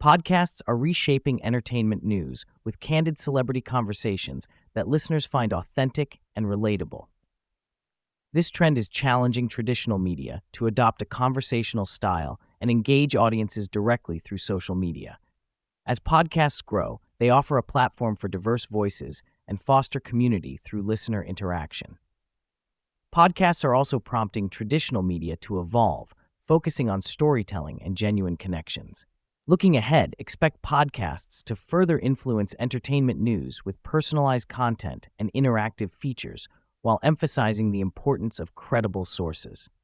Podcasts are reshaping entertainment news with candid celebrity conversations that listeners find authentic and relatable. This trend is challenging traditional media to adopt a conversational style and engage audiences directly through social media. As podcasts grow, they offer a platform for diverse voices and foster community through listener interaction. Podcasts are also prompting traditional media to evolve, focusing on storytelling and genuine connections. Looking ahead, expect podcasts to further influence entertainment news with personalized content and interactive features while emphasizing the importance of credible sources.